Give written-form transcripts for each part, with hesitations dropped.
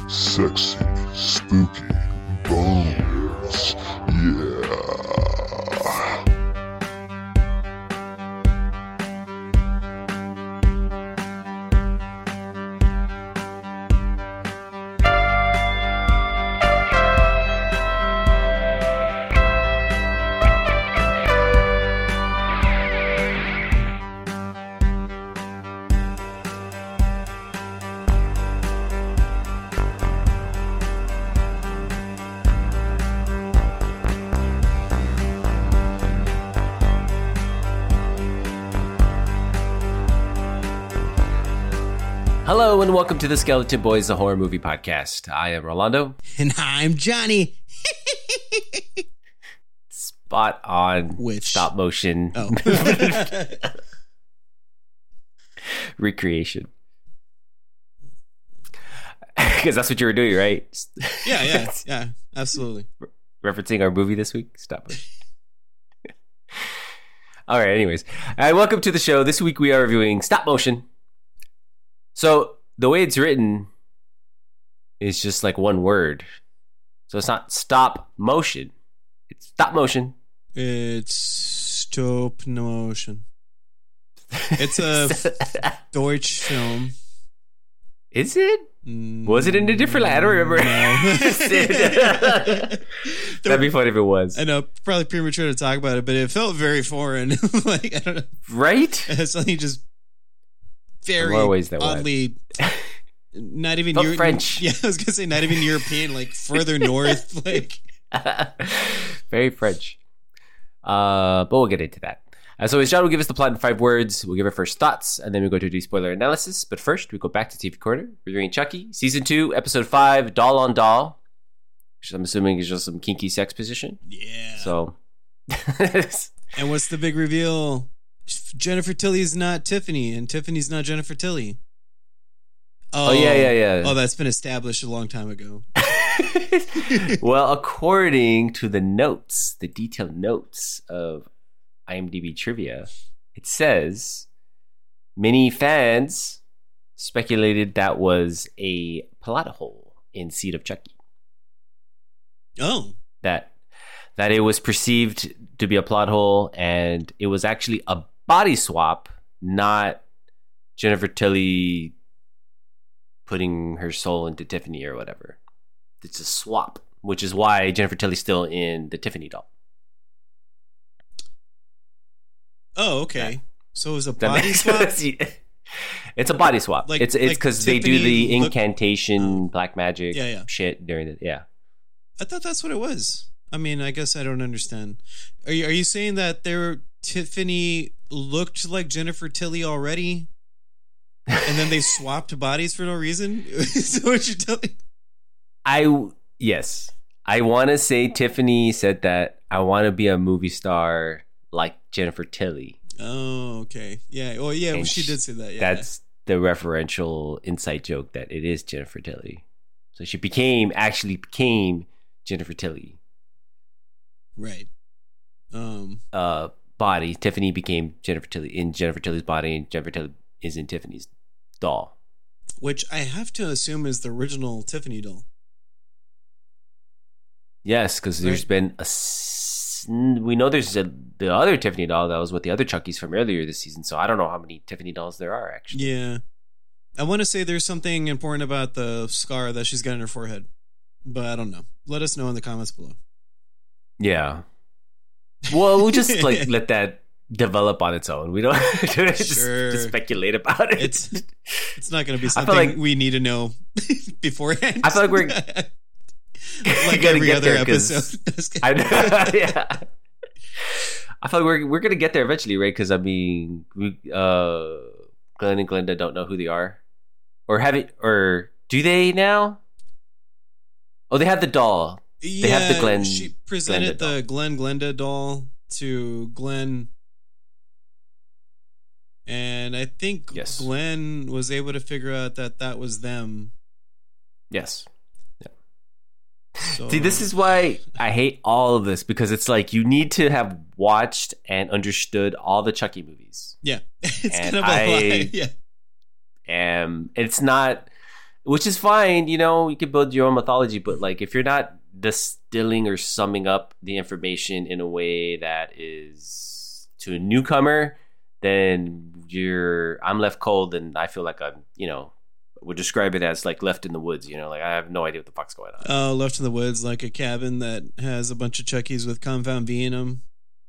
sexy, spooky bones. Yeah. Hello and welcome to the Skeleton Boys, a horror movie podcast. I am Rolando. And I'm Johnny. Spot on. Which? Stop motion. Oh. Recreation. Because that's what you were doing, right? Yeah, absolutely. Referencing our movie this week. Stop motion. All right, anyways. Welcome to the show. This week we are reviewing Stop Motion. So the way it's written is just like one word. So it's not stop motion. It's stop motion. It's stop motion. It's a Deutsch film. Is it? Was it in a different language? I don't remember. No. That'd be funny if it was. I know, probably premature to talk about it, but it felt very foreign. Like, I don't know. Right? It's something just very oddly, not even French. Yeah, I was gonna say not even European, like further north, like very French. But we'll get into that. So as John will give us the plot in 5 words, we'll give our first thoughts, and then we go to do spoiler analysis. But first, we go back to TV Corner. We're doing Chucky, Season 2, Episode 5, Doll on Doll, which I'm assuming is just some kinky sex position. Yeah. So. And what's the big reveal? Jennifer Tilly's not Tiffany, and Tiffany's not Jennifer Tilly. Oh, yeah. Oh, that's been established a long time ago. Well, according to the notes, the detailed notes of IMDb trivia, it says many fans speculated that was a plot hole in Seed of Chucky. Oh. That it was perceived to be a plot hole, and it was actually a body swap, not Jennifer Tilly putting her soul into Tiffany or whatever. It's a swap, which is why Jennifer Tilly's still in the Tiffany doll. Oh, okay. So it was a body swap? It's a body swap. Like, it's because they do the incantation, black magic Yeah. shit during the... Yeah. I thought that's what it was. I mean, I guess I don't understand. Are you saying that Tiffany looked like Jennifer Tilly already, and then they swapped bodies for no reason? Is that what you're telling? Yes. I want to say Tiffany said that I want to be a movie star like Jennifer Tilly. Oh, okay. Yeah. Oh, yeah. Well, she did say that. Yeah. That's the referential inside joke that it is Jennifer Tilly. So she actually became Jennifer Tilly. Right. Body. Tiffany became Jennifer Tilly in Jennifer Tilly's body, and Jennifer Tilly is in Tiffany's doll. Which I have to assume is the original Tiffany doll. Yes, because there's been we know there's the other Tiffany doll that was with the other Chuckies from earlier this season, so I don't know how many Tiffany dolls there are, actually. Yeah. I want to say there's something important about the scar that she's got in her forehead, but I don't know. Let us know in the comments below. Yeah. Well, we'll just let that develop on its own. We don't just speculate about it. It's not going to be something we need to know beforehand. I feel like we're like every other episode. Yeah. I feel like we're gonna get there eventually, right? Because I mean, Glenn and Glenda don't know who they are, or do they now? Oh, they have the doll. They have the Glenn. She presented the Glenda doll to Glenn, and I think Glenn was able to figure out that was them. Yes. So, see, this is why I hate all of this, because it's like you need to have watched and understood all the Chucky movies. Yeah, it's kind of a lie. Yeah, it's not. which is fine. You know, you can build your own mythology, but like if you're not distilling or summing up the information in a way that is to a newcomer, then I'm left cold, and I feel like I'm, would describe it as like left in the woods. Like I have no idea what the fuck's going on. Oh, left in the woods, like a cabin that has a bunch of Chuckies with compound V in them.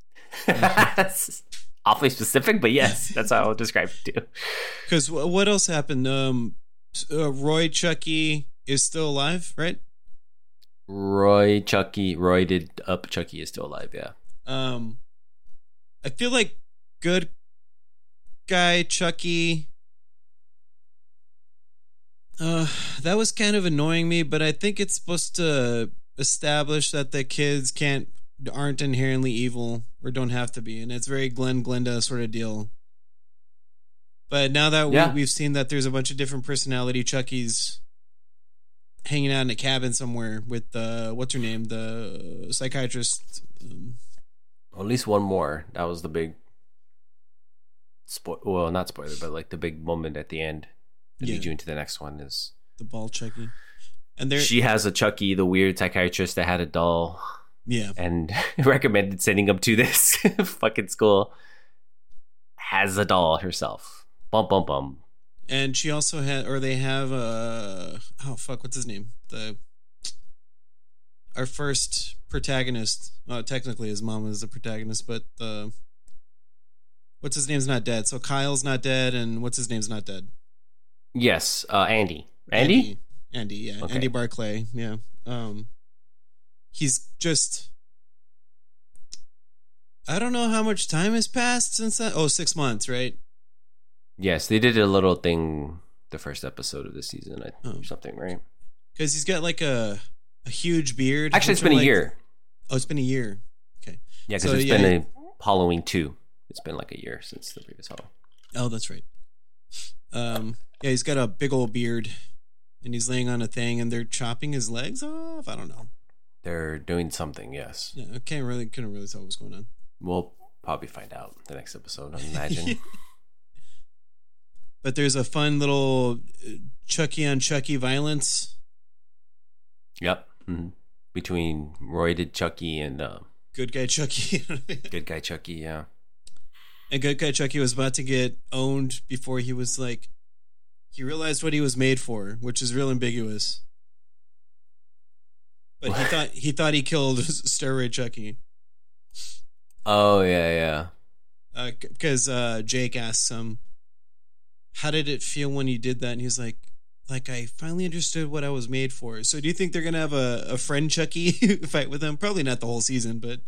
Awfully specific, but yes, that's how I would describe it too. Because what else happened? Roy Chucky is still alive, right? Roided up Chucky is still alive. Yeah. I feel like good guy Chucky. That was kind of annoying me, but I think it's supposed to establish that the kids aren't inherently evil or don't have to be, and it's very Glenda sort of deal. But now that we've seen that there's a bunch of different personality Chuckies hanging out in a cabin somewhere with what's her name, the psychiatrist. At least one more. That was the big not spoiler, but like the big moment at the end. The lead you into the next one is the ball Chucky, and she has a Chucky, the weird psychiatrist that had a doll. Yeah, and recommended sending him to this fucking school. Has a doll herself. Bum bum bum. And she also they have what's his name? Our first protagonist. Technically his mom is the protagonist, but what's his name's not dead. So Kyle's not dead, and what's his name's not dead. Yes, Andy. Andy, yeah. Okay. Andy Barclay, yeah. He's just... I don't know how much time has passed since that. 6 months, right? Yes, they did a little thing the first episode of this season, or something, right? Because he's got like a huge beard. Actually, it's been a year. Oh, it's been a year. Okay. Yeah, because been a Halloween 2. It's been like a year since the previous Halloween. Oh, that's right. Yeah, he's got a big old beard, and he's laying on a thing, and they're chopping his legs off. I don't know. They're doing something, yes. Yeah, I couldn't really tell what was going on. We'll probably find out the next episode, I imagine. But there's a fun little Chucky on Chucky violence. Yep. Mm-hmm. Between roided Chucky and good guy Chucky. Good guy Chucky, yeah. And good guy Chucky was about to get owned before he was like... He realized what he was made for, which is real ambiguous. But he thought he killed Steroid Chucky. Oh, yeah. Because Jake asks him, how did it feel when you did that? And he's like, I finally understood what I was made for. So do you think they're going to have a friend Chucky fight with him? Probably not the whole season, but...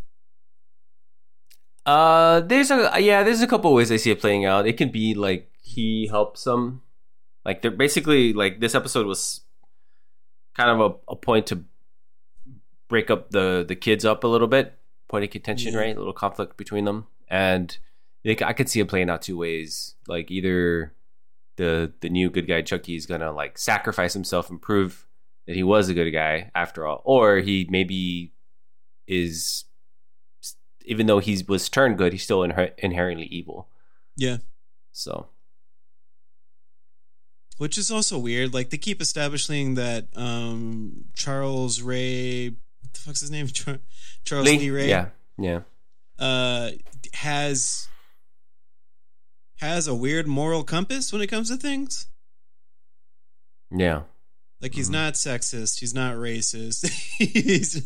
There's a couple ways I see it playing out. It can be like he helps them. Like they're basically like this episode was kind of a point to break up the kids up a little bit, point of contention, right? A little conflict between them, and I could see it playing out two ways. Like either the new good guy Chucky is gonna like sacrifice himself and prove that he was a good guy after all, or he maybe is, even though he was turned good, he's still inherently evil. Yeah. So. Which is also weird. Like, they keep establishing that Charles Ray... What the fuck's his name? Charles Lee Ray? Yeah. Has a weird moral compass when it comes to things. Yeah. Like, he's not sexist. He's not racist. He's,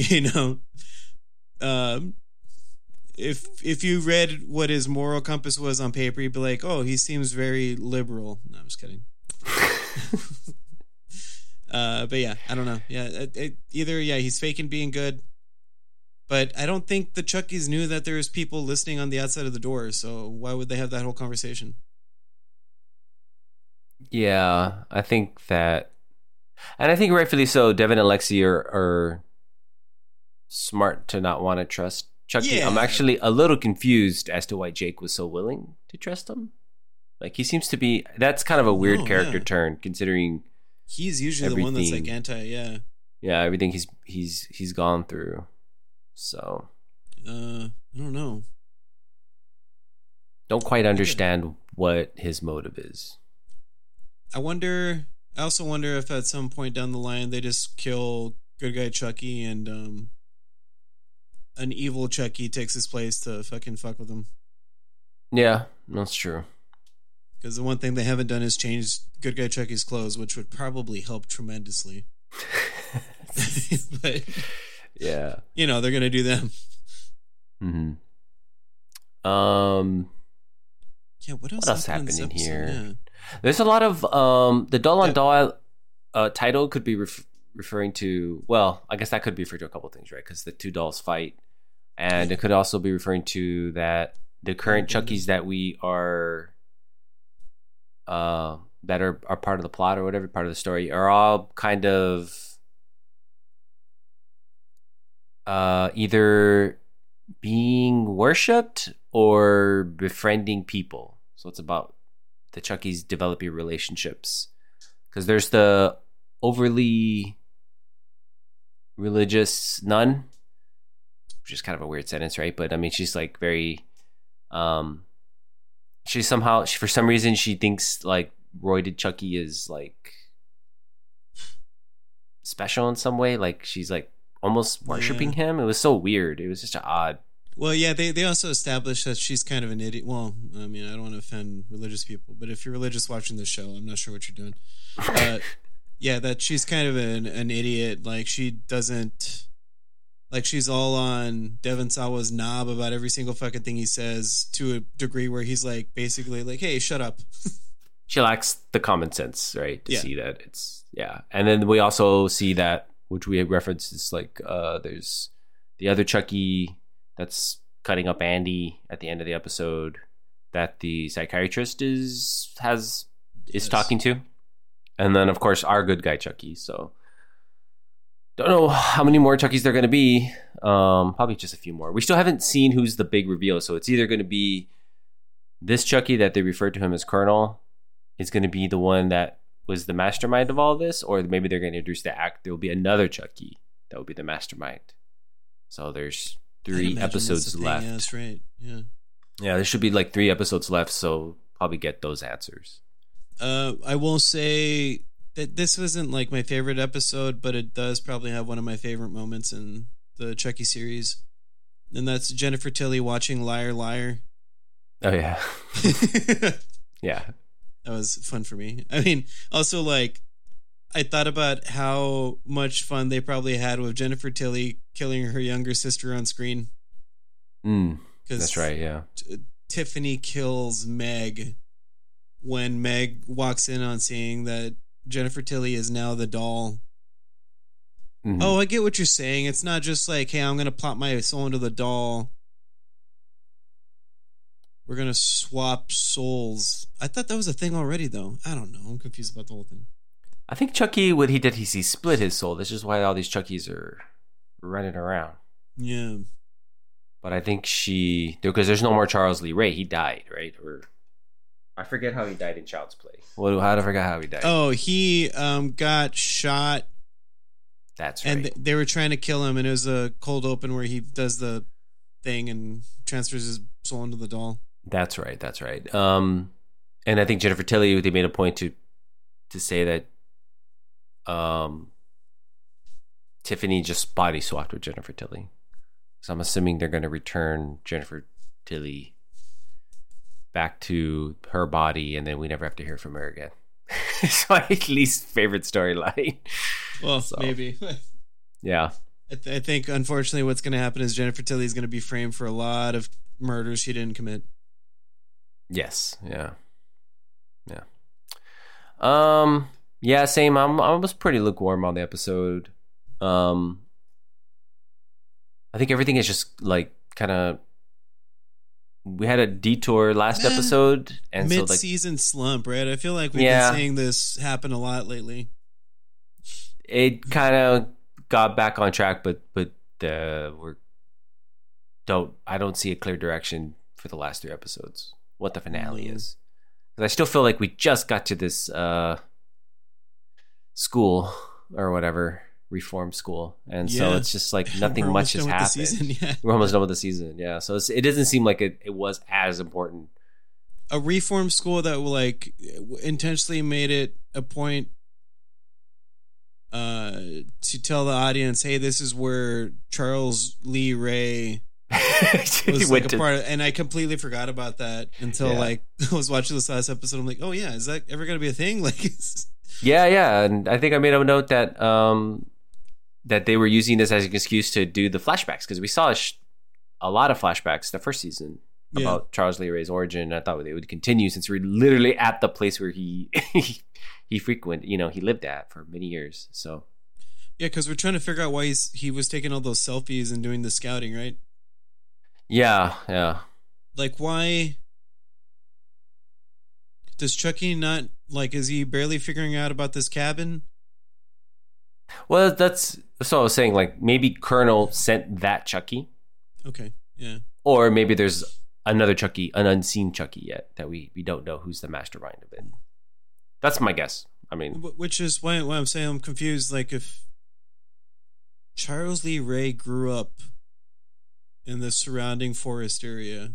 if you read what his moral compass was on paper, you'd be like, oh, he seems very liberal. No, I'm just kidding. But yeah, I don't know. Yeah, either he's faking being good, but I don't think the Chuckies knew that there was people listening on the outside of the door. So why would they have that whole conversation? Yeah, I think that, and I think rightfully so. Devin and Lexi are smart to not want to trust Chucky. Yeah. I'm actually a little confused as to why Jake was so willing to trust him. Like, he seems to be... That's kind of a weird character turn, considering... He's usually the one that's, like, Yeah, everything he's gone through. So... I don't know. Don't quite understand what his motive is. I wonder... I also wonder if at some point down the line they just kill good guy Chucky and an evil Chucky takes his place to fucking fuck with him. Yeah, that's true. Because the one thing they haven't done is change good guy Chucky's clothes, which would probably help tremendously. But Yeah. you know, they're gonna do them. Yeah, what else happened this in episode? here? Yeah. There's a lot of the doll on doll title could be referring to. Well, I guess that could be referring to a couple things, right? Because the two dolls fight, and it could also be referring to that the current Chuckies that we are that are part of the plot or whatever, part of the story, are all kind of either being worshipped or befriending people. So it's about the Chuckies developing relationships, because there's the overly religious nun, which is kind of a weird sentence, right? But I mean, she's like very she's somehow, for some reason, she thinks like roided Chucky is like special in some way, like she's like almost worshiping him. It was so weird. It was just an odd. Well, yeah, they also established that she's kind of an idiot. Well, I mean, I don't want to offend religious people, but if you're religious watching this show, I'm not sure what you're doing. Yeah, that she's kind of an idiot. Like, she doesn't... Like, she's all on Devon Sawa's knob about every single fucking thing he says, to a degree where he's like, basically like, hey, shut up. She lacks the common sense, right? To see that it's... Yeah. And then we also see that, which we have referenced, is like, there's the other Chucky that's cutting up Andy at the end of the episode that the psychiatrist is talking to. And then, of course, our good guy Chucky. So don't know how many more Chuckies there are going to be. Probably just a few more. We still haven't seen who's the big reveal. So it's either going to be this Chucky that they refer to him as Colonel is going to be the one that was the mastermind of all this, or maybe they're going to introduce the act. There will be another Chucky that will be the mastermind. So there's 3 episodes left. Yeah, that's right. Yeah. Yeah, there should be like 3 episodes left, so probably get those answers. I will say that this wasn't like my favorite episode, but it does probably have one of my favorite moments in the Chucky series. And that's Jennifer Tilly watching Liar Liar. Oh, yeah. Yeah. That was fun for me. I mean, also, like, I thought about how much fun they probably had with Jennifer Tilly killing her younger sister on screen. That's right, yeah. Tiffany kills Meg when Meg walks in on seeing that Jennifer Tilly is now the doll. Mm-hmm. Oh, I get what you're saying. It's not just like, hey, I'm going to plop my soul into the doll. We're going to swap souls. I thought that was a thing already, though. I don't know. I'm confused about the whole thing. I think Chucky, what he did, he split his soul. This is why all these Chuckies are running around. Yeah. But I think because there's no more Charles Lee Ray. He died, right? Or I forget how he died in Child's Play. How did I forget how he died? Oh, he got shot. That's right. And they were trying to kill him, and it was a cold open where he does the thing and transfers his soul into the doll. That's right. And I think Jennifer Tilly, they made a point to say that Tiffany just body swapped with Jennifer Tilly. So I'm assuming they're going to return Jennifer Tilly back to her body, and then we never have to hear from her again. It's my least favorite storyline. Well, maybe. Yeah. I think, unfortunately, what's going to happen is Jennifer Tilly is going to be framed for a lot of murders she didn't commit. Yes. Yeah. Yeah, same. I was pretty lukewarm on the episode. I think everything is just like kind of. We had a detour last episode, and mid-season slump, right? I feel like we've been seeing this happen a lot lately. It kind of got back on track, but I don't see a clear direction for the last 3 episodes. What the finale is, because I still feel like we just got to this school or whatever, reform school, and so it's just like nothing much has happened. We're almost done with the season. Yeah, so it doesn't seem like it was as important. A reform school that like intentionally made it a point to tell the audience, hey, this is where Charles Lee Ray was like a part of, and I completely forgot about that until like I was watching this last episode. I'm like, oh yeah, is that ever gonna be a thing? Like, yeah, and I think I made a note that that they were using this as an excuse to do the flashbacks, because we saw a lot of flashbacks the first season about Charles Lee Ray's origin. I thought they would continue since we're literally at the place where he he lived at for many years. So yeah, because we're trying to figure out why he was taking all those selfies and doing the scouting, right? Yeah. Like, why does Chucky not, like, is he barely figuring out about this cabin? Well, that's what I was saying. Like, maybe Colonel sent that Chucky. Okay, yeah. Or maybe there's another Chucky, an unseen Chucky yet, that we don't know who's the mastermind of it. That's my guess. I mean, which is why I'm saying I'm confused. Like, if Charles Lee Ray grew up in the surrounding forest area,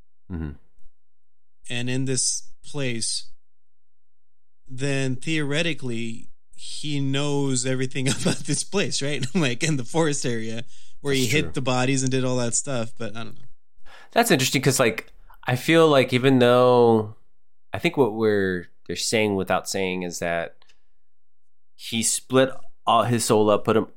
and in this place, then theoretically he knows everything about this place, right? Like in the forest area where he hid the bodies and did all that stuff. But I don't know. That's interesting because, like, I feel like even though I think what they're saying without saying is that he split all his soul up, and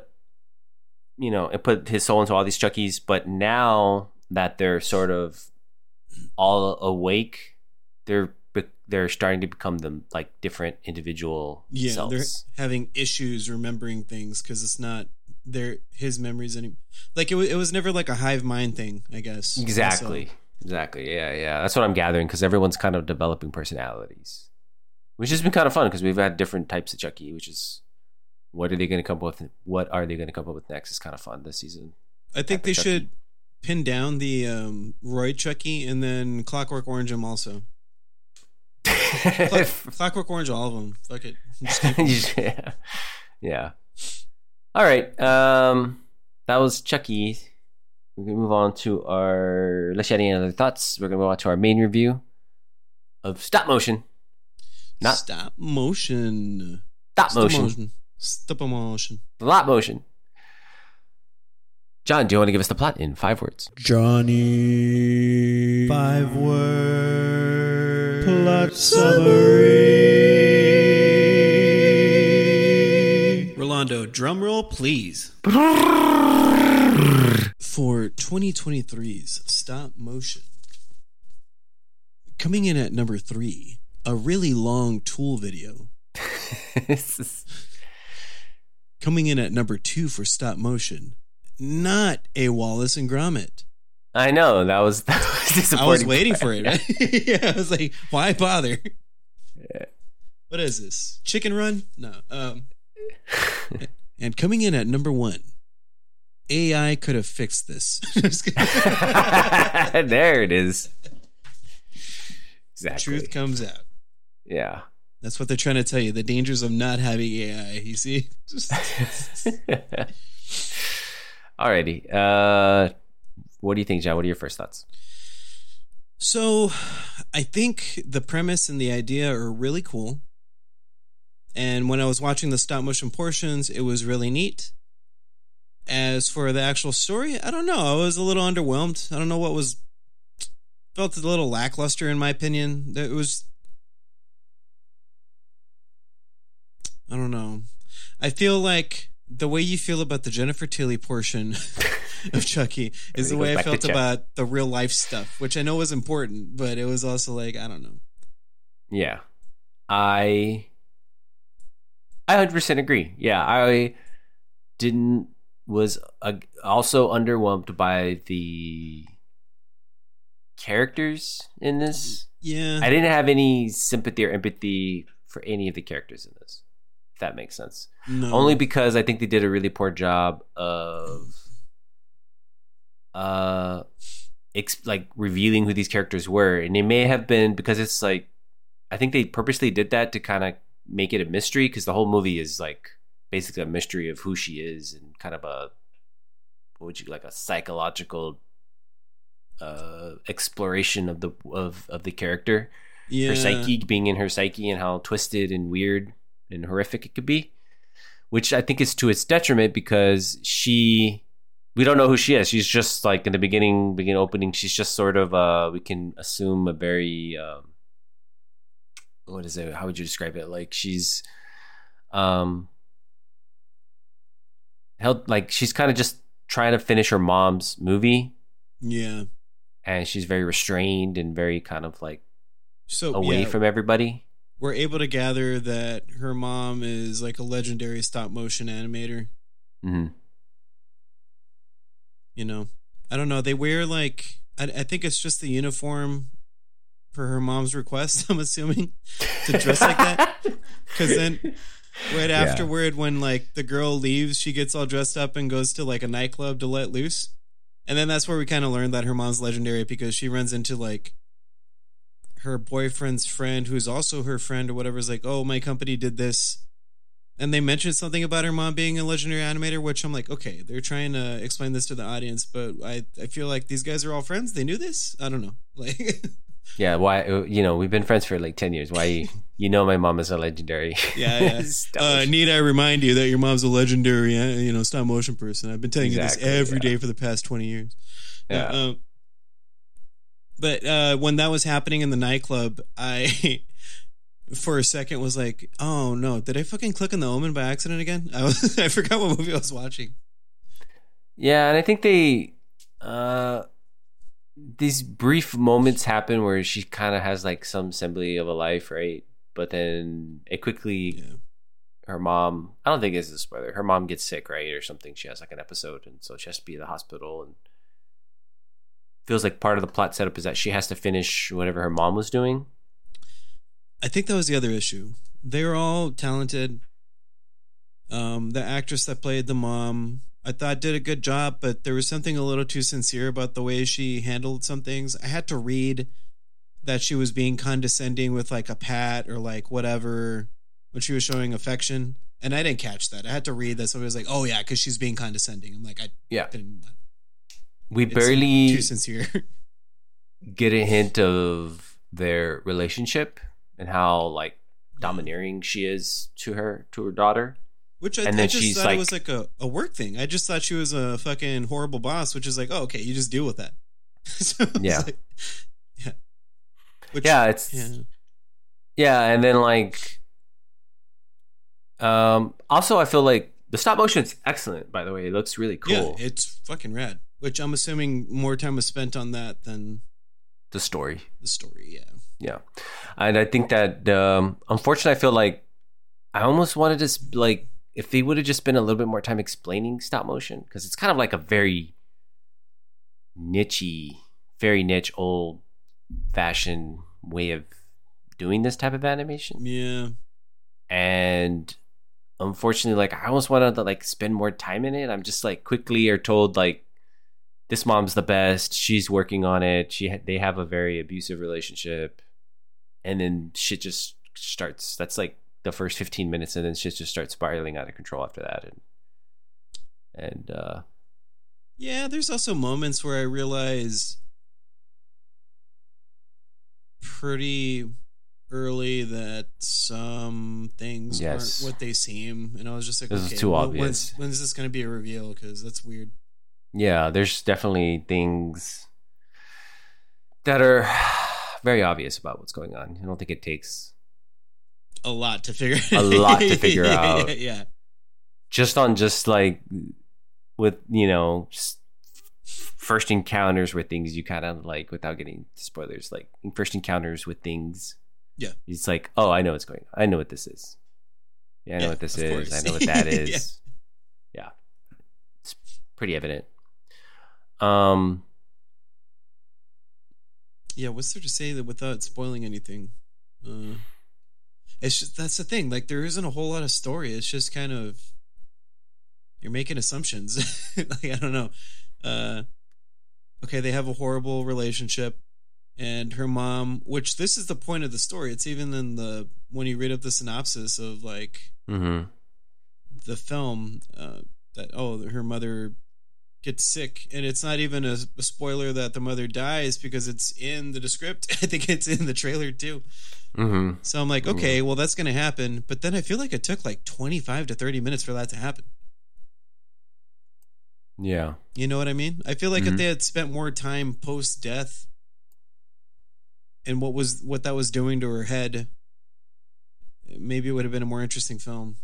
put his soul into all these Chuckies. But now that they're sort of all awake, they're starting to become them, like, different individual selves. They're having issues remembering things because it's not his memories anymore. Like it was never like a hive mind thing, I guess. Exactly. Yeah. That's what I'm gathering, because everyone's kind of developing personalities, which has been kind of fun because we've had different types of Chucky, which is what are they going to come up with? What are they going to come up with next? Is kind of fun this season. I think they should pin down the Roy Chucky and then Clockwork Orange him also. Clockwork Orange, all of them. Fuck it. Yeah. All right. That was Chucky. We're gonna move on to our. Unless you had any other thoughts, we're gonna move on to our main review of stop motion. Not stop motion. Stop motion. Stop motion. Lot motion. John, do you want to give us the plot in 5 words? Johnny. 5 words. Plot summary. Rolando, drum roll, please. For 2023's stop motion. Coming in at number 3, a really long Tool video. Coming in at number 2 for stop motion, not a Wallace and Gromit. I know, that was disappointing. I was waiting for it. Yeah, I was like, why bother? Yeah. What is this? Chicken Run? No. And coming in at number 1, AI could have fixed this. There it is. Exactly. Truth comes out. Yeah. That's what they're trying to tell you. The dangers of not having AI. You see? Alrighty. What do you think, John? What are your first thoughts? So, I think the premise and the idea are really cool. And when I was watching the stop motion portions, it was really neat. As for the actual story, I don't know. I was a little underwhelmed. I don't know what was... Felt a little lackluster, in my opinion. It was... I don't know. I feel like the way you feel about the Jennifer Tilly portion of Chucky is the way I felt about the real life stuff, which I know was important, but it was also like, I don't know. Yeah. I 100% agree. Yeah, I was also underwhelmed by the characters in this. Yeah. I didn't have any sympathy or empathy for any of the characters in this, if that makes sense. No. Only because I think they did a really poor job of like revealing who these characters were. And it may have been because it's like, I think they purposely did that to kind of make it a mystery, because the whole movie is like basically a mystery of who she is and kind of like a psychological exploration of the character. Yeah. Her psyche, being in her psyche, and how twisted and weird and horrific it could be, which I think is to its detriment because we don't know who she is. She's just like in the beginning opening. She's just sort of we can assume a very what is it? How would you describe it? Like she's held like she's kind of just trying to finish her mom's movie. Yeah. And she's very restrained and very kind of like So away from everybody. We're able to gather that her mom is like a legendary stop motion animator. Mm-hmm. You know, I don't know. They wear like, I think it's just the uniform for her mom's request, I'm assuming, to dress like that. Because then right afterward, when like the girl leaves, she gets all dressed up and goes to like a nightclub to let loose. And then that's where we kind of learned that her mom's legendary because she runs into like her boyfriend's friend, who's also her friend or whatever, is like, oh, my company did this. And they mentioned something about her mom being a legendary animator, which I'm like, okay, they're trying to explain this to the audience, but I feel like these guys are all friends. They knew this. I don't know. Like, yeah, why? We've been friends for like 10 years. Why? My mom is a legendary. Yeah. Need I remind you that your mom's a legendary, stop motion person? I've been telling you this every day for the past 20 years. Yeah. But when that was happening in the nightclub, I for a second was like, oh no, did I fucking click on The Omen by accident again? I forgot what movie I was watching. Yeah, and I think these brief moments happen where she kind of has like some assembly of a life, right? But then it quickly, her mom, I don't think this is a spoiler, her mom gets sick, right? Or something. She has like an episode, and so she has to be in the hospital, and feels like part of the plot setup is that she has to finish whatever her mom was doing. I think that was the other issue. They were all talented. The actress that played the mom, I thought did a good job, but there was something a little too sincere about the way she handled some things. I had to read that she was being condescending with like a pat or like whatever when she was showing affection. And I didn't catch that. I had to read that somebody was like, oh yeah, because she's being condescending. I'm like, we barely too sincere. get a hint of their relationship and how like domineering she is to her daughter. Which I just thought it was like a work thing. I just thought she was a fucking horrible boss, which is like, oh, okay, you just deal with that. So yeah. Like, yeah. Which, and then like also I feel like the stop motion's excellent, by the way. It looks really cool. Yeah, it's fucking rad. Which I'm assuming more time was spent on that than the story. Yeah. And I think that unfortunately I feel like I almost wanted to like if they would have just been a little bit more time explaining stop motion, because it's kind of like a very niche, old fashioned way of doing this type of animation. Yeah. And unfortunately, like I almost wanted to like spend more time in it. I'm just like quickly are told like this mom's the best. She's working on it. They have a very abusive relationship, and then shit just starts. That's like the first 15 minutes, and then shit just starts spiraling out of control after that. And yeah, there's also moments where I realize pretty early that some things aren't what they seem, and I was just like, this is too obvious. When is this going to be a reveal? Because that's weird. Yeah, there's definitely things that are very obvious about what's going on. I don't think it takes a lot to figure out. Yeah. Just like with, first encounters with things you kind of like, without getting spoilers, like first encounters with things. Yeah. It's like, oh, I know what's going on. I know what this is. Yeah, I know what this is. Course. I know what that is. Yeah. It's pretty evident. Yeah, what's there to say that without spoiling anything? It's just, that's the thing. Like, there isn't a whole lot of story. It's just kind of, you're making assumptions. Like, I don't know. Okay, they have a horrible relationship, and her mom, which this is the point of the story. It's even in when you read up the synopsis of like the film, that her mother gets sick, and it's not even a spoiler that the mother dies because it's in the script. I think it's in the trailer too. Mm-hmm. So I'm like, okay, well that's going to happen. But then I feel like it took like 25 to 30 minutes for that to happen. Yeah. You know what I mean? I feel like if they had spent more time post death and what that was doing to her head, maybe it would have been a more interesting film.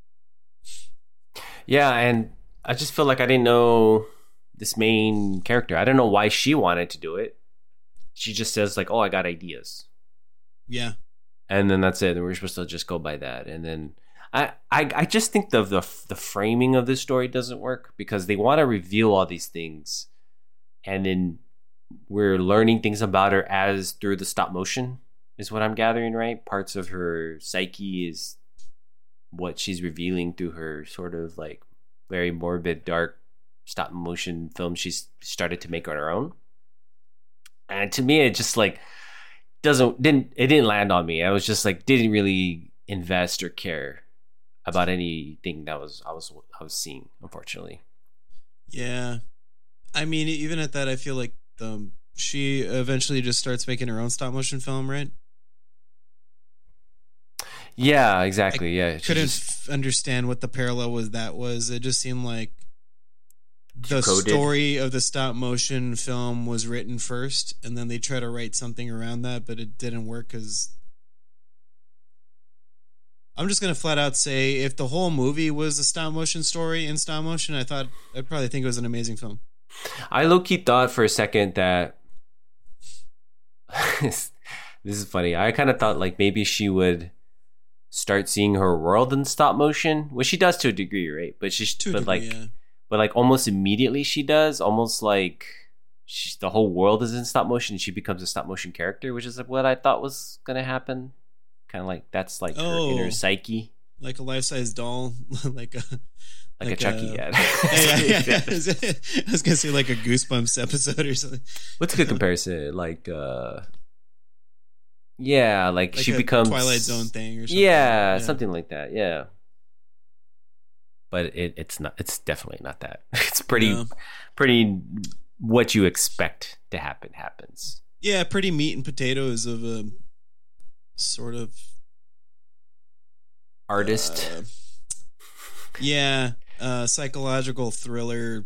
Yeah, and I just feel like I didn't know this main character. I don't know why she wanted to do it. She just says like, "Oh, I got ideas." Yeah. And then that's it. And we're supposed to just go by that. And then I just think the framing of this story doesn't work because they want to reveal all these things, and then we're learning things about her as through the stop motion is what I'm gathering, right? Parts of her psyche is what she's revealing through her sort of like very morbid, dark stop motion film she's started to make on her own. And to me, it just like didn't land on me. I was just like didn't really invest or care about anything that I was seeing, unfortunately. Yeah. I mean, even at that, I feel like she eventually just starts making her own stop motion film, right? Yeah, exactly. Yeah, couldn't understand what the parallel was. It just seemed like the coded. Story of the stop motion film was written first, and then they try to write something around that, but it didn't work because I'm just gonna flat out say if the whole movie was a stop motion story in stop motion, I'd probably think it was an amazing film. I low-key thought for a second that this is funny. I kind of thought like maybe she would start seeing her world in stop motion, which she does to a degree, right? But but like almost immediately she does, almost like the whole world is in stop motion and she becomes a stop motion character, which is what I thought was gonna happen. Kind of like that's like her inner psyche, like a life-size doll, like a Chucky. Yeah. I was gonna say like a Goosebumps episode or something. What's a good comparison? Like like she becomes Twilight Zone thing or something. Yeah, something like that. Yeah. But it's not. It's definitely not that. It's pretty what you expect to happen happens. Yeah, pretty meat and potatoes of a sort of artist. Psychological thriller.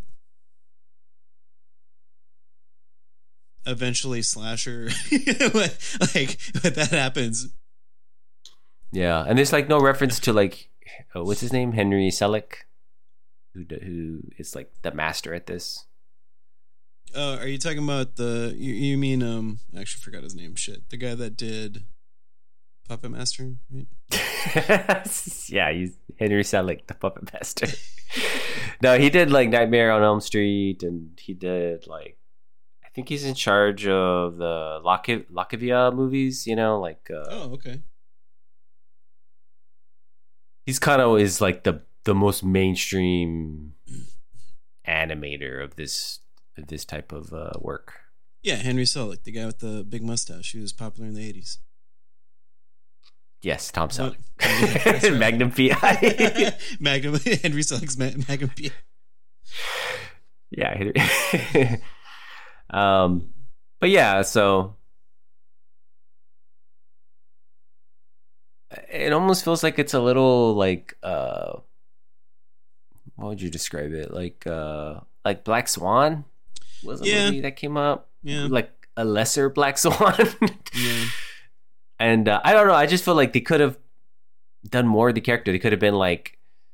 Eventually slasher. like when that happens. Yeah, and there's like no reference to like what's his name, Henry Selick, who is like the master at this. Are you talking about you mean I actually forgot his name. Shit, the guy that did Puppet Master, right? Yeah, he's Henry Selick, the Puppet Master. No, he did like Nightmare on Elm Street, and he did like I think he's in charge of the Lacavia movies. You know, like oh, okay. He's kind of is like the most mainstream animator of this type of work. Yeah, Henry Selick, the guy with the big mustache, who was popular in the 80s. Yes, Tom Selleck. Right. Magnum PI. Henry Selick's Magnum PI. Yeah. But yeah, so it almost feels like it's a little like what would you describe it? Like Black Swan was a movie that came up. Yeah. Like a lesser Black Swan. Yeah. And I don't know, I just feel like they could have done more with the character. They could have been like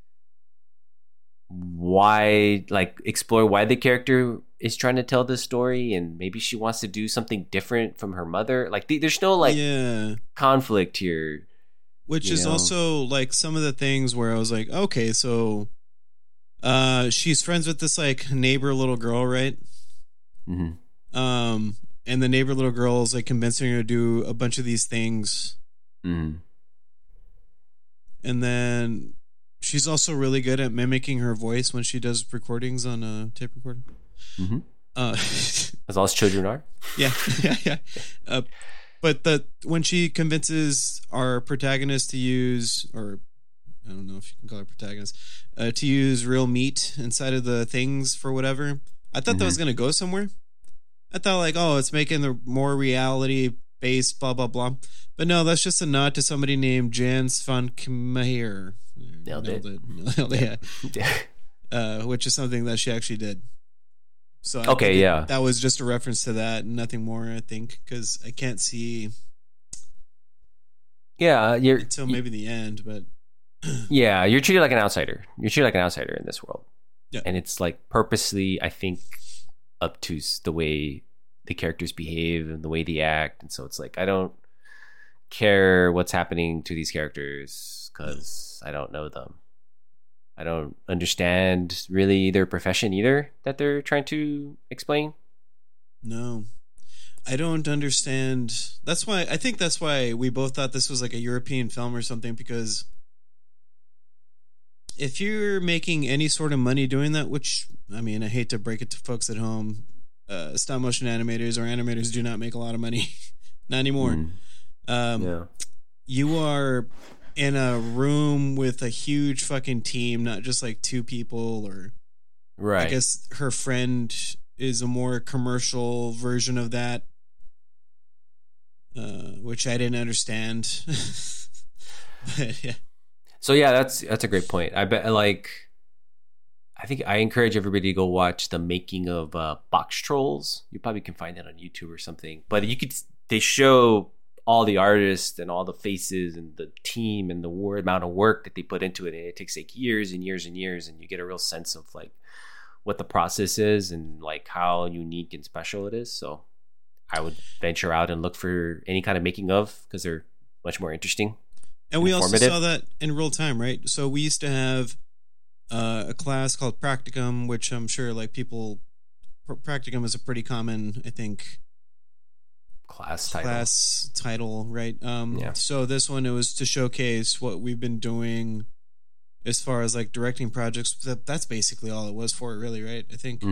explore why the character is trying to tell this story, and maybe she wants to do something different from her mother. Like there's no conflict here. Which is also like some of the things where I was like, okay, so she's friends with this like neighbor little girl, right? Mm-hmm. And the neighbor little girl is like convincing her to do a bunch of these things. Mm-hmm. And then she's also really good at mimicking her voice when she does recordings on a tape recorder. Mm-hmm. As all as children are. Yeah. But when she convinces our protagonist to use, or I don't know if you can call her protagonist, to use real meat inside of the things for whatever, I thought that was going to go somewhere. I thought like, oh, it's making the more reality based, blah blah blah. But no, that's just a nod to somebody named Jans van Kemmeyer. Nailed it. Yeah. Which is something that she actually did. So okay, yeah, that was just a reference to that, and nothing more. I think because I can't see. Yeah, until maybe the end, but yeah, you're treated like an outsider. You're treated like an outsider in this world. Yeah, and it's like purposely, I think, obtuse the way the characters behave and the way they act, and so it's like I don't care what's happening to these characters because I don't know them. I don't understand really their profession either that they're trying to explain. No, I don't understand. That's why we both thought this was like a European film or something, because if you're making any sort of money doing that, which, I mean, I hate to break it to folks at home, stop motion animators or animators do not make a lot of money. Not anymore. Yeah. You are in a room with a huge fucking team, not just like two people, or right. I guess her friend is a more commercial version of that, which I didn't understand. But yeah. So yeah, that's a great point. I think I encourage everybody to go watch the making of Box Trolls. You probably can find that on YouTube or something. But they show all the artists and all the faces and the team and the amount of work that they put into it. And it takes like years and years and years, and you get a real sense of like what the process is and like how unique and special it is. So I would venture out and look for any kind of making of, because they're much more interesting. And we also saw that in real time, right? So we used to have a class called Practicum, which I'm sure like Practicum is a pretty common, I think, class title, right? Yeah. So this one, it was to showcase what we've been doing as far as like directing projects. That's basically all it was for, really, right? I think.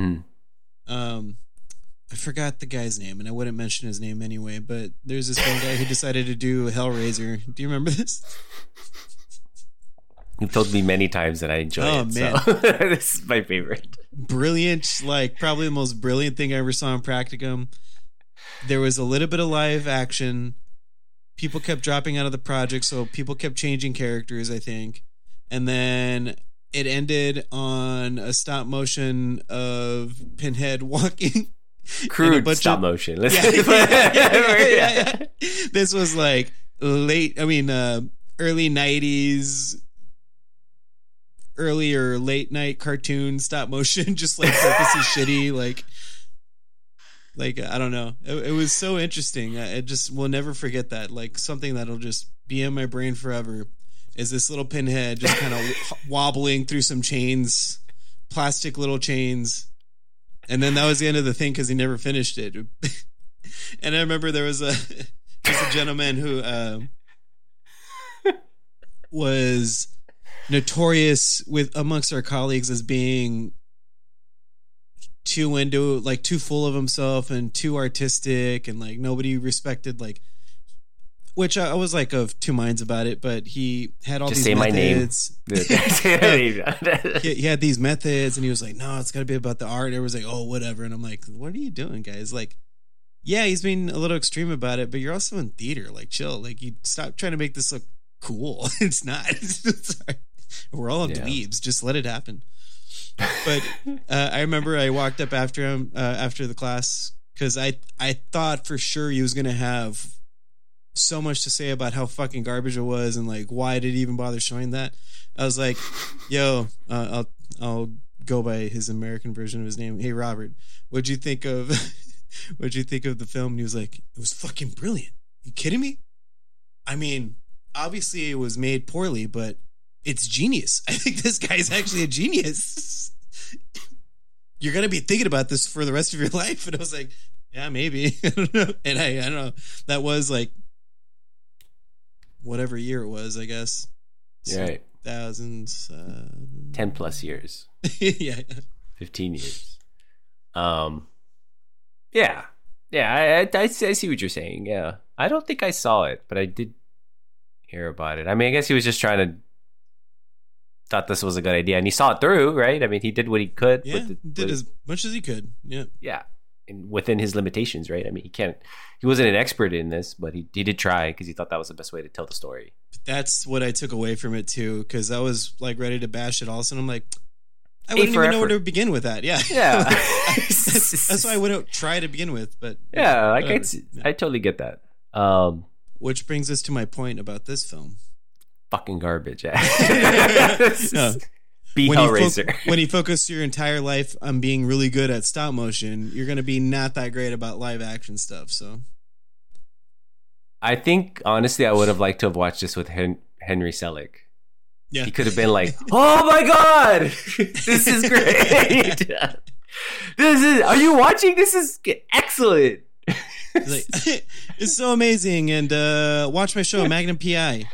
I forgot the guy's name, and I wouldn't mention his name anyway, but there's this one guy who decided to do Hellraiser. Do you remember this? You've told me many times that I enjoy it. Man. So this is my favorite. Brilliant, like probably the most brilliant thing I ever saw in Practicum. There was a little bit of live action. People kept dropping out of the project, so people kept changing characters, I think. And then it ended on a stop motion of Pinhead walking. Crude stop motion. Yeah. This was like early 90s, early or late night cartoon stop motion, just like purposely shitty, like I don't know. It was so interesting. I just will never forget that. Like something that'll just be in my brain forever is this little Pinhead just kind of wobbling through some chains, plastic little chains. And then that was the end of the thing because he never finished it. And I remember there was a gentleman who was notorious amongst our colleagues as being too full of himself and too artistic, and like nobody respected, like, which I was like of two minds about it, but he had all these methods. He had these methods, and he was like, no, it's got to be about the art. And everyone's like, oh, whatever. And I'm like, what are you doing, guys? Like, yeah, he's being a little extreme about it, but you're also in theater. Like, chill. Like, you stop trying to make this look cool. It's not. We're all dweebs. Just let it happen. But I remember I walked up after him after the class because I thought for sure he was going to have so much to say about how fucking garbage it was and like why did he even bother showing that. I was like, yo, I'll go by his American version of his name. Hey, Robert, what'd you think of the film? And he was like, it was fucking brilliant. You kidding me? I mean, obviously it was made poorly, but it's genius. I think this guy's actually a genius. You're going to be thinking about this for the rest of your life. And I was like, yeah, maybe. I don't know. And I don't know. That was like whatever year it was, I guess. Right. Thousands. 10 plus years. Yeah. 15 years. Yeah. Yeah, I see what you're saying. Yeah. I don't think I saw it, but I did hear about it. I mean, I guess he was just trying to thought this was a good idea, and he saw it through, right? I mean, he did what he could. Yeah, did as much as he could. Yeah. Yeah. And within his limitations, right? I mean, he wasn't an expert in this, but he did try because he thought that was the best way to tell the story. That's what I took away from it too, because I was like ready to bash it all, and I'm like, I wouldn't even know where to begin with that. Yeah. Yeah. That's why I wouldn't try to begin with, but yeah, like I totally get that. Which brings us to my point about this film. Fucking garbage. Yeah. No. Be Hellraiser. When you focus your entire life on being really good at stop motion, you're going to be not that great about live action stuff. So, I think honestly, I would have liked to have watched this with Henry Selick. Yeah, he could have been like, "Oh my god, this is great! Are you watching? This is excellent. It's so amazing." And watch my show, Magnum PI.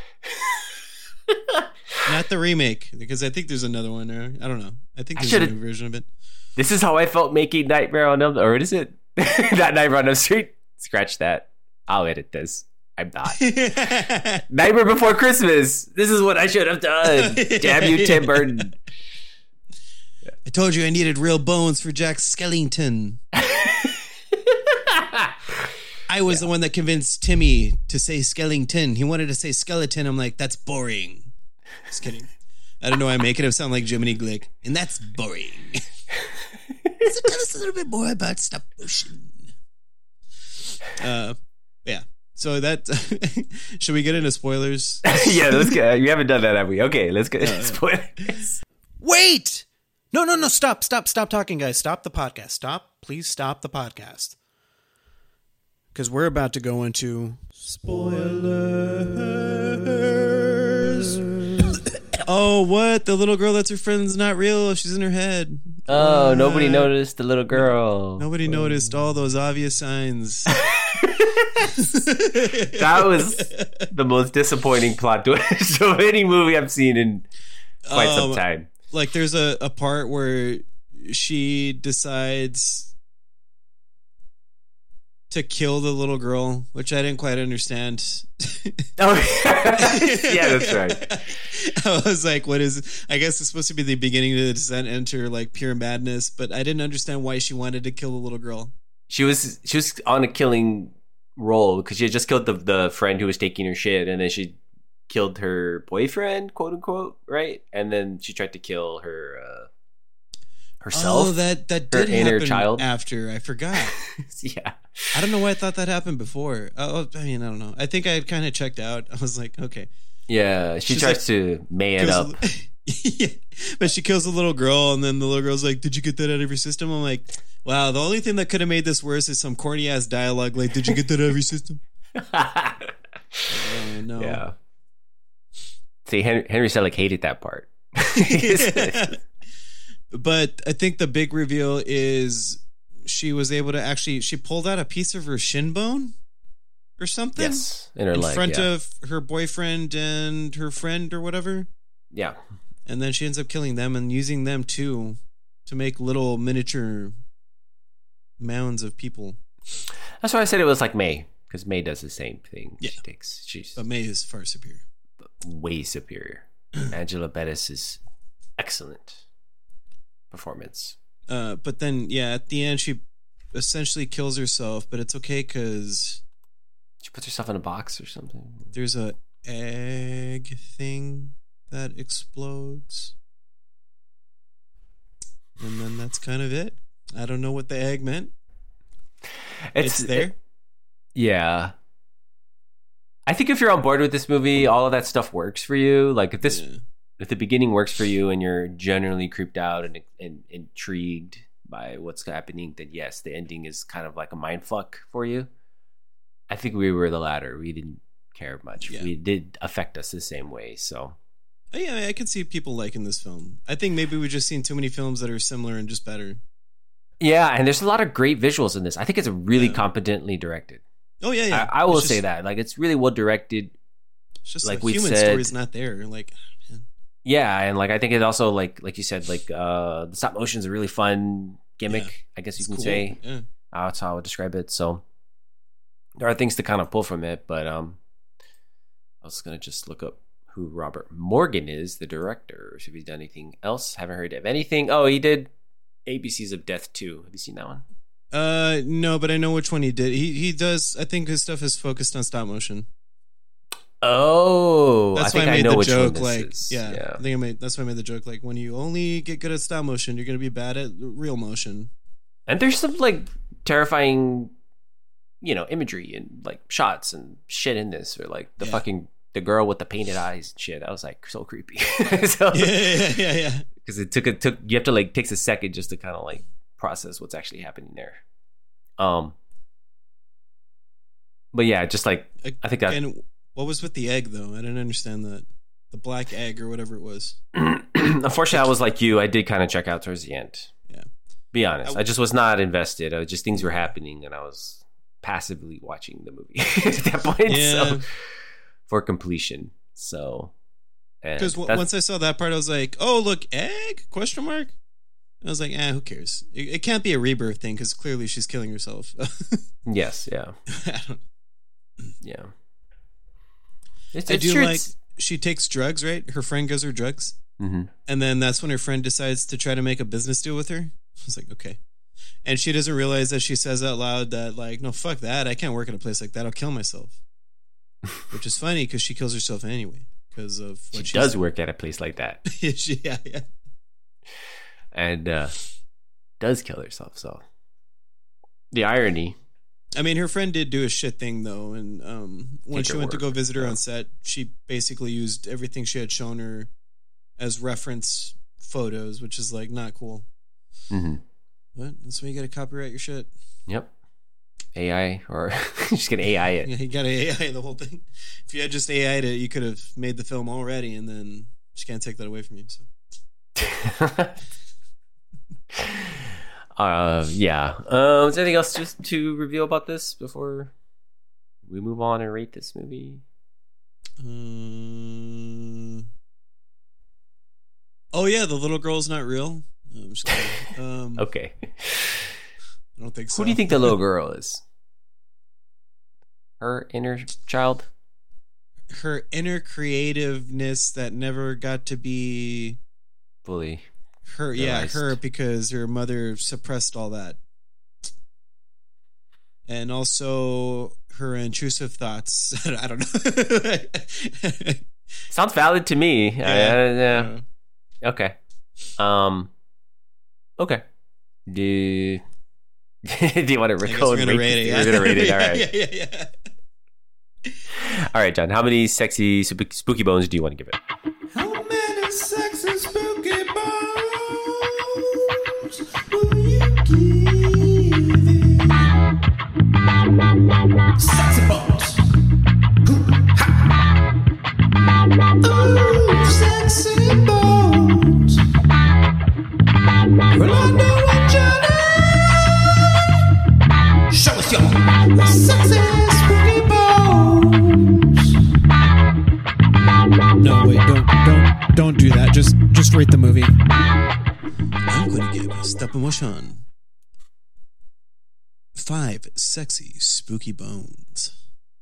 Not the remake, because I think there's another one there. I don't know. I think there's a new version of it. This is how I felt making Nightmare on Elm, or is it not Nightmare on Elm Street? Scratch that. I'll edit this. I'm not. Nightmare Before Christmas. This is what I should have done. Damn you, Tim Burton. I told you I needed real bones for Jack Skellington. I was the one that convinced Timmy to say Skellington. He wanted to say skeleton. I'm like, that's boring. Just kidding. I don't know why I'm making him sound like Jiminy Glick. And that's boring. So tell us a little bit more about stop motion. Yeah. So that should we get into spoilers? Yeah, let's get. You haven't done that, have we? Okay, let's get into spoilers. Wait! No, stop talking, guys. Stop the podcast. Please stop the podcast. Because we're about to go into spoilers. Oh, what? The little girl that's her friend's not real. She's in her head. Oh, nobody noticed the little girl. Nobody noticed all those obvious signs. That was the most disappointing plot twist of any movie I've seen in quite some time. Like, there's a part where she decides to kill the little girl, which I didn't quite understand. Oh, yeah, that's right. I was like, what is... I guess it's supposed to be the beginning of the descent into, like, pure madness, but I didn't understand why she wanted to kill the little girl. She was on a killing roll because she had just killed the friend who was taking her shit, and then she killed her boyfriend, quote unquote, right? And then she tried to kill her herself. Oh, that did her inner happen child. After. I forgot. Yeah. I don't know why I thought that happened before. I mean, I don't know. I think I had kind of checked out. I was like, okay. Yeah, she tries to may it up. Yeah. But she kills the little girl, and then the little girl's like, did you get that out of your system? I'm like, wow, the only thing that could have made this worse is some corny ass dialogue like, did you get that out of your system? Oh, no. Yeah. See, Henry Selick hated that part. But I think the big reveal is she was able to she pulled out a piece of her shin bone or something. Yes, in her leg. In front of her boyfriend and her friend or whatever. Yeah. And then she ends up killing them and using them too to make little miniature mounds of people. That's why I said it was like May, because May does the same thing. Yeah. But May is far superior. Way superior. Angela Bettis is excellent performance. But then, yeah, at the end, she essentially kills herself, but it's okay because she puts herself in a box or something. There's a egg thing that explodes. And then that's kind of it. I don't know what the egg meant. It's there. Yeah. I think if you're on board with this movie, all of that stuff works for you. Like if the beginning works for you and you're generally creeped out and intrigued by what's happening, then yes, the ending is kind of like a mindfuck for you. I think we were the latter. We didn't care much. Yeah. It did affect us the same way. So yeah, I can see people liking this film. I think maybe we've just seen too many films that are similar and just better. Yeah, and there's a lot of great visuals in this. I think it's really competently directed. Oh yeah. I will say that. Like it's really well directed. It's just like the human story's not there. Like, man. Yeah, and like I think it also like you said, like the stop motion is a really fun gimmick. I guess you can say. Yeah. That's how I would describe it. So there are things to kind of pull from it, but I was gonna just look up who Robert Morgan is, the director. Have you done anything else? Haven't heard of anything. Oh, he did ABCs of Death 2. Have you seen that one? No, but I know which one he did. He does. I think his stuff is focused on stop motion. Oh, That's I think why I made know the which joke. one this is. I think that's why I made the joke. Like, when you only get good at stop motion, you're gonna be bad at real motion. And there's some like terrifying, imagery and like shots and shit in this, or like the girl with the painted eyes and shit. That was like so creepy. So, Yeah. Because it took you have to like takes a second just to kind of like process what's actually happening there. But yeah, just like I think that. And what was with the egg though? I didn't understand that. The black egg or whatever it was. Unfortunately, I was like you. I did kind of check out towards the end. Yeah. Be honest, I just was not invested. Just things were happening, and I was passively watching the movie at that point. Yeah. So, for completion. So, because once I saw that part, I was like, "Oh, look, egg?" Question mark. I was like, who cares? It can't be a rebirth thing because clearly she's killing herself. Yes, yeah, I don't. yeah. I do like she takes drugs, right? Her friend gives her drugs, mm-hmm. and then that's when her friend decides to try to make a business deal with her. I was like, okay. And she doesn't realize that she says out loud that, like, no, fuck that. I can't work in a place like that. I'll kill myself. Which is funny because she kills herself anyway because of what she does work at a place like that. Yeah. And does kill herself. So the irony. I mean, her friend did do a shit thing though, and when she went to go visit her on set, she basically used everything she had shown her as reference photos, which is like not cool. Mm-hmm. But that's why you got to copyright your shit. Yep. AI or just gonna AI it. Yeah, you got to AI the whole thing. If you had just AI'd it, you could have made the film already, and then she can't take that away from you. So. Yeah. Is there anything else just to reveal about this before we move on and rate this movie? Oh yeah, the little girl's not real. I'm just kidding. Okay. I don't think so. Who do you think the little girl is? Her inner child? Her inner creativeness that never got to be fully her. realized. Yeah, her, because her mother suppressed all that. And also her intrusive thoughts. I don't know. Sounds valid to me. Yeah. Okay. Okay. Do you want to we're gonna rate it? Yeah. We're gonna rate it. All right. Yeah. All right, John. How many sexy spooky bones do you want to give it? How many sexy spooky bones will you give it? Sexy bones. Ooh, sexy bones. Well, I know what Johnny. Show us your sexy spooky bones. No, wait, don't do that. Just rate the movie. I'm going to give Stop Motion 5 sexy spooky bones.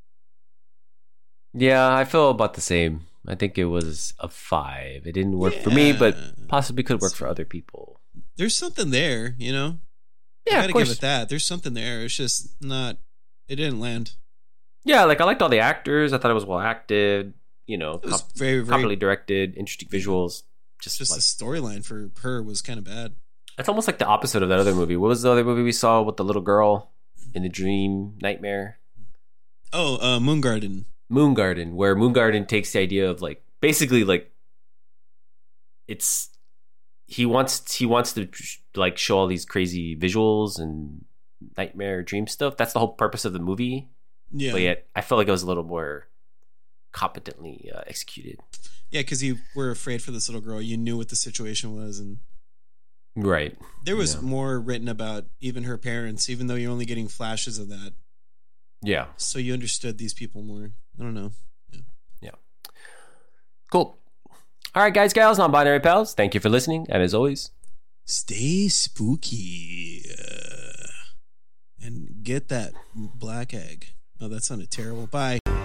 Yeah, I feel about the same. I think it was a 5. It didn't work for me, but possibly could work for other people. There's something there, you know? Yeah, I of course. give it that. There's something there. It's just not, it didn't land. Yeah, like I liked all the actors. I thought it was well acted. You know, It was very, properly very, directed, interesting visuals. Just the like, storyline for her was kind of bad. it's almost like the opposite of that other movie. What was the other movie we saw with the little girl in the dream nightmare? Oh, Moon Garden. Moon Garden, where Moon Garden takes the idea of like basically like it's he wants to like show all these crazy visuals and nightmare dream stuff. That's the whole purpose of the movie. Yeah. But yet I felt like it was a little more competently executed. Yeah, because you were afraid for this little girl. You knew what the situation was, and Right. there was Yeah. more written about even her parents, even though you're only getting flashes of that. Yeah. So you understood these people more. I don't know. Yeah. Cool. All right, guys, gals, non-binary pals. Thank you for listening, and as always, Stay spooky. And get that black egg. Oh, that sounded terrible. Bye.